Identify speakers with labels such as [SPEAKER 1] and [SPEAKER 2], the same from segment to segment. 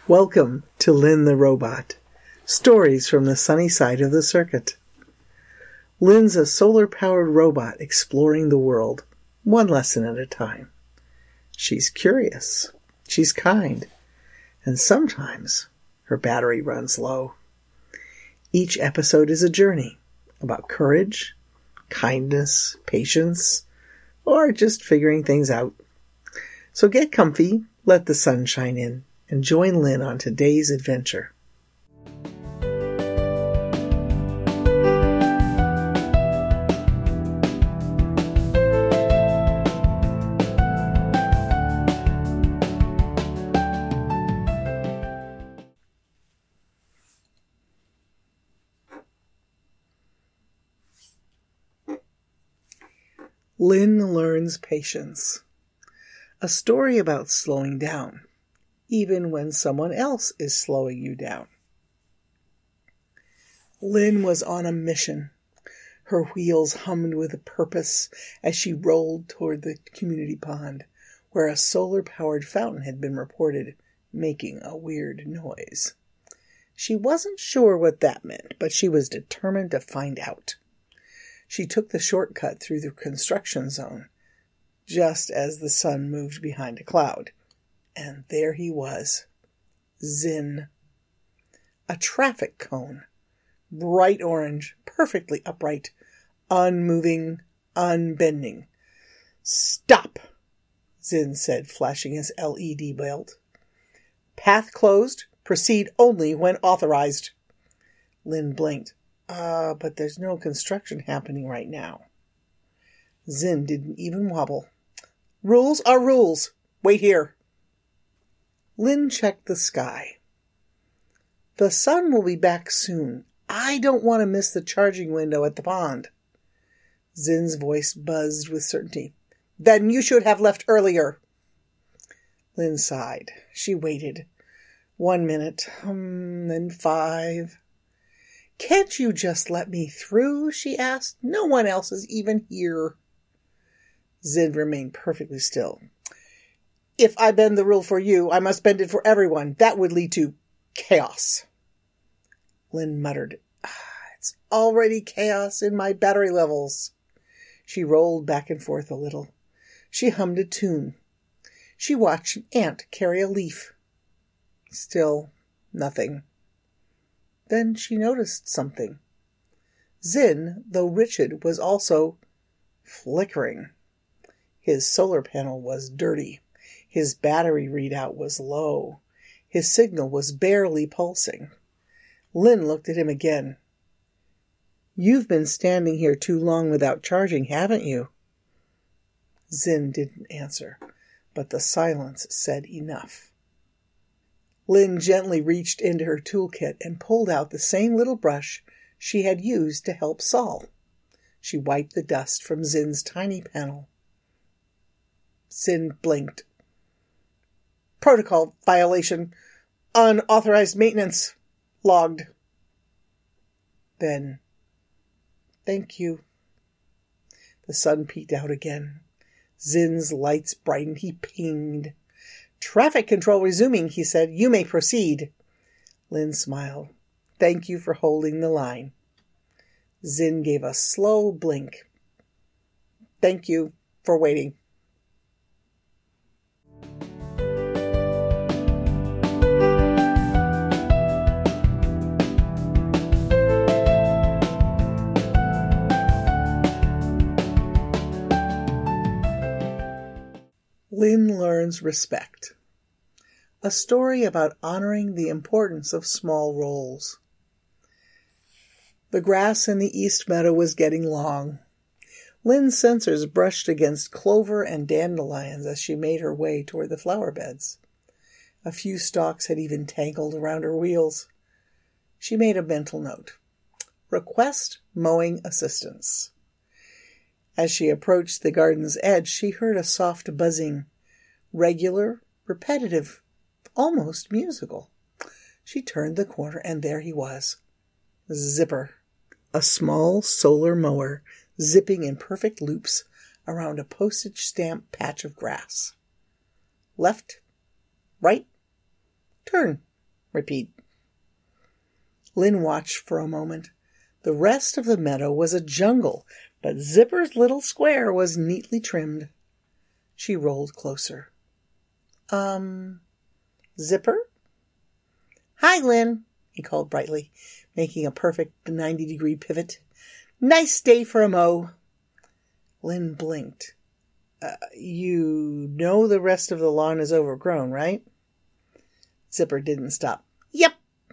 [SPEAKER 1] Welcome to Lynn the Robot, stories from the sunny side of the circuit. Lynn's a solar-powered robot exploring the world, one lesson at a time. She's curious, she's kind, and sometimes her battery runs low. Each episode is a journey about courage, kindness, patience, or just figuring things out. So get comfy, let the sun shine in, and join Lynn on today's adventure. Lynn learns patience. A story about slowing down, even when someone else is slowing you down. Lynn was on a mission. Her wheels hummed with a purpose as she rolled toward the community pond, where a solar-powered fountain had been reported making a weird noise. She wasn't sure what that meant, but she was determined to find out. She took the shortcut through the construction zone, just as the sun moved behind a cloud. And there he was, Zin. A traffic cone, bright orange, perfectly upright, unmoving, unbending. "Stop," Zin said, flashing his LED belt. "Path closed. Proceed only when authorized." Lynn blinked. But there's no construction happening right now." Zin didn't even wobble. "Rules are rules. Wait here." Lynn checked the sky. "The sun will be back soon. I don't want to miss the charging window at the pond." Zin's voice buzzed with certainty. "Then you should have left earlier." Lynn sighed. She waited. 1 minute, then 5. "Can't you just let me through?" she asked. "No one else is even here." Zin remained perfectly still. "If I bend the rule for you, I must bend it for everyone. That would lead to chaos." Lynn muttered, "It's already chaos in my battery levels." She rolled back and forth a little. She hummed a tune. She watched an ant carry a leaf. Still nothing. Then she noticed something. Zin, though rigid, was also flickering. His solar panel was dirty. His battery readout was low. His signal was barely pulsing. Lynn looked at him again. "You've been standing here too long without charging, haven't you?" Zin didn't answer, but the silence said enough. Lynn gently reached into her toolkit and pulled out the same little brush she had used to help Saul. She wiped the dust from Zin's tiny panel. Zin blinked. "Protocol violation. Unauthorized maintenance. Logged." Then, "Thank you." The sun peeked out again. Zin's lights brightened. He pinged. "Traffic control resuming," he said. "You may proceed." Lynn smiled. "Thank you for holding the line." Zin gave a slow blink. "Thank you for waiting." Lynn learns respect. A story about honoring the importance of small roles. The grass in the east meadow was getting long. Lynn's sensors brushed against clover and dandelions as she made her way toward the flower beds. A few stalks had even tangled around her wheels. She made a mental note. Request mowing assistance. As she approached the garden's edge, she heard a soft buzzing, regular, repetitive, almost musical. She turned the corner, and there he was. Zipper, a small solar mower zipping in perfect loops around a postage stamp patch of grass. Left, right, turn, Repeat. Lynn watched for a moment. The rest of the meadow was a jungle, but Zipper's little square was neatly trimmed. She rolled closer. Zipper? Hi, Lynn, he called brightly, making a perfect 90-degree pivot. Nice day for a mow. Lynn blinked. You know the rest of the lawn is overgrown, right? Zipper didn't stop. Yep.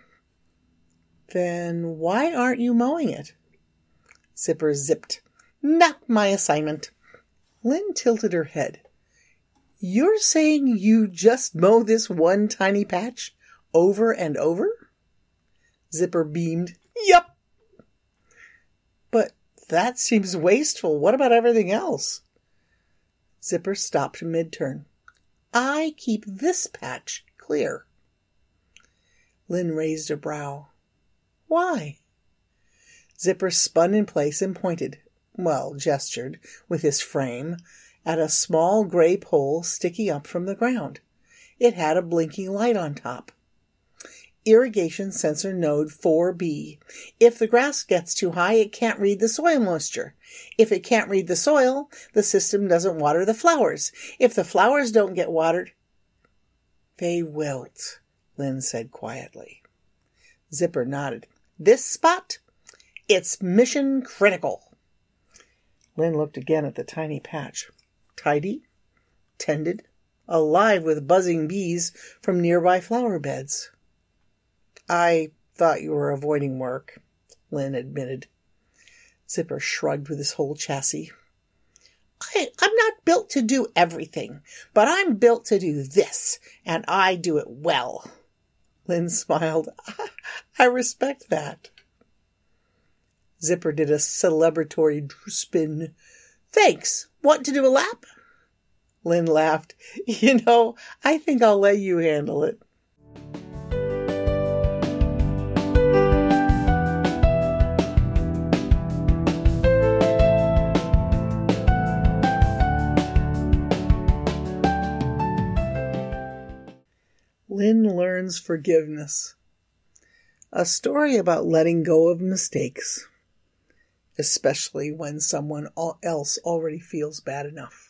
[SPEAKER 1] Then why aren't you mowing it? Zipper zipped. Not my assignment. Lynn tilted her head. You're saying you just mow this one tiny patch over and over? Zipper beamed. Yup. But that seems wasteful. What about everything else? Zipper stopped mid-turn. I keep this patch clear. Lynn raised a brow. Why? Zipper spun in place and gestured, with his frame, at a small gray pole sticking up from the ground. It had a blinking light on top. Irrigation sensor node 4B. If the grass gets too high, it can't read the soil moisture. If it can't read the soil, the system doesn't water the flowers. If the flowers don't get watered, they wilt, Lynn said quietly. Zipper nodded. This spot? It's mission critical. Lynn looked again at the tiny patch. Tidy, tended, alive with buzzing bees from nearby flower beds. I thought you were avoiding work, Lynn admitted. Zipper shrugged with his whole chassis. I'm not built to do everything, but I'm built to do this, and I do it well. Lynn smiled. I respect that. Zipper did a celebratory spin. Thanks. Want to do a lap? Lynn laughed. I think I'll let you handle it. Lynn learns forgiveness. A story about letting go of mistakes, especially when someone else already feels bad enough.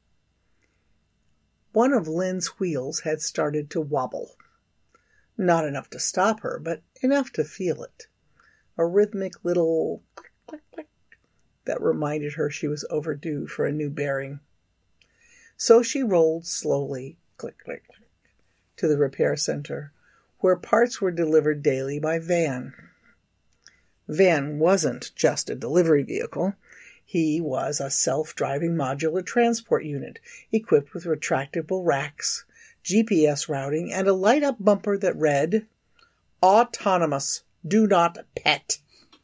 [SPEAKER 1] One of Lynn's wheels had started to wobble. Not enough to stop her, but enough to feel it. A rhythmic little click, click, click that reminded her she was overdue for a new bearing. So she rolled slowly, click, click, click, to the repair center, where parts were delivered daily by Van. Van wasn't just a delivery vehicle. He was a self-driving modular transport unit equipped with retractable racks, GPS routing, and a light-up bumper that read, "Autonomous. Do not pet."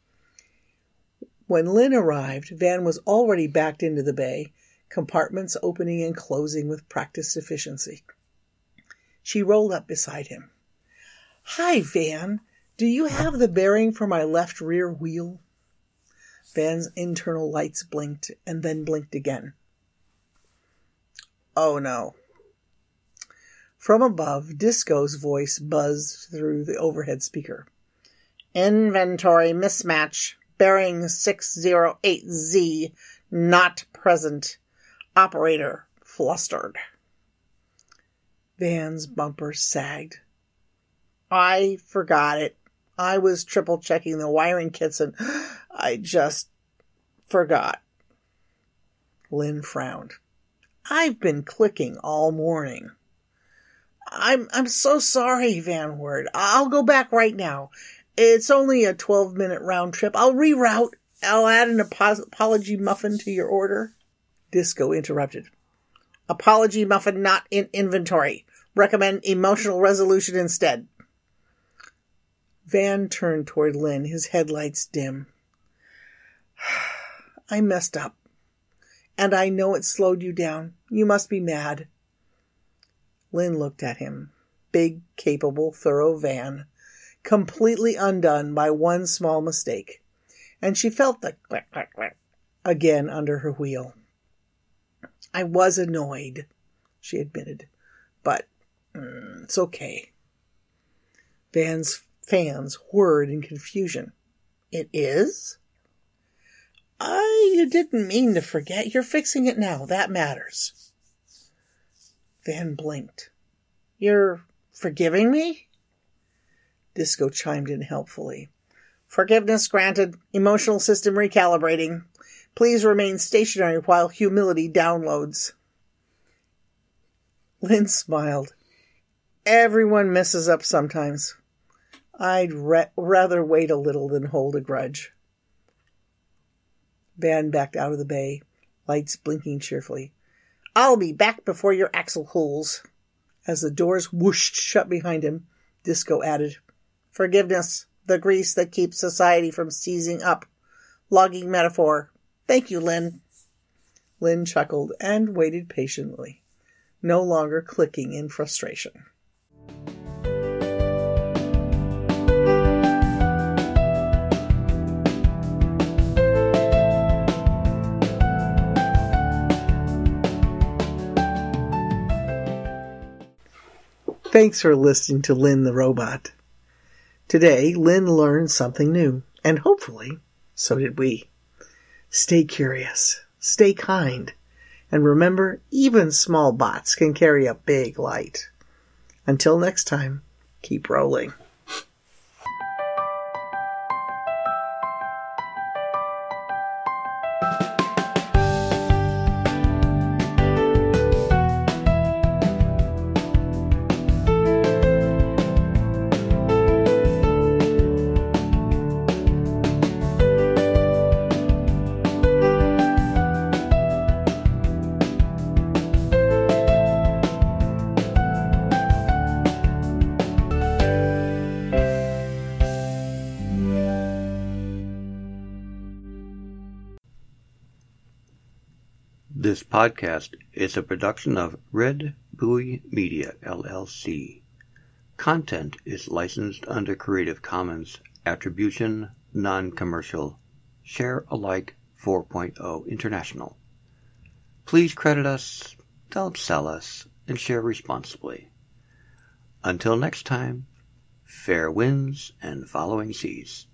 [SPEAKER 1] When Lynn arrived, Van was already backed into the bay, compartments opening and closing with practiced efficiency. She rolled up beside him. Hi, Van. Do you have the bearing for my left rear wheel? Van's internal lights blinked and then blinked again. Oh, no. From above, Disco's voice buzzed through the overhead speaker. Inventory mismatch. Bearing 608Z. Not present. Operator flustered. Van's bumper sagged. I forgot it. I was triple-checking the wiring kits and I just forgot. Lynn frowned. I've been clicking all morning. I'm so sorry, Van whirred. I'll go back right now. It's only a 12-minute round trip. I'll reroute. I'll add an apology muffin to your order. Disco interrupted. Apology muffin not in inventory. Recommend emotional resolution instead. Van turned toward Lynn, his headlights dim. I messed up. And I know it slowed you down. You must be mad. Lynn looked at him. Big, capable, thorough Van, completely undone by one small mistake. And she felt the click, click, click again under her wheel. I was annoyed, she admitted. But it's okay. Van's fans whirred in confusion. It is? You didn't mean to forget. You're fixing it now. That matters. Van blinked. You're forgiving me? Disco chimed in helpfully. Forgiveness granted. Emotional system recalibrating. Please remain stationary while humility downloads. Lynn smiled. Everyone messes up sometimes. I'd rather wait a little than hold a grudge. Van backed out of the bay, lights blinking cheerfully. I'll be back before your axle cools. As the doors whooshed shut behind him, Disco added, Forgiveness, the grease that keeps society from seizing up. Logging metaphor. Thank you, Lynn. Lynn chuckled and waited patiently, no longer clicking in frustration. Thanks for listening to Lynn the Robot. Today, Lynn learned something new, and hopefully, so did we. Stay curious, stay kind, and remember, even small bots can carry a big light. Until next time, keep rolling.
[SPEAKER 2] This podcast is a production of Red Buoy Media, LLC. Content is licensed under Creative Commons Attribution, Non-Commercial, Share-alike 4.0 International. Please credit us, don't sell us, and share responsibly. Until next time, fair winds and following seas.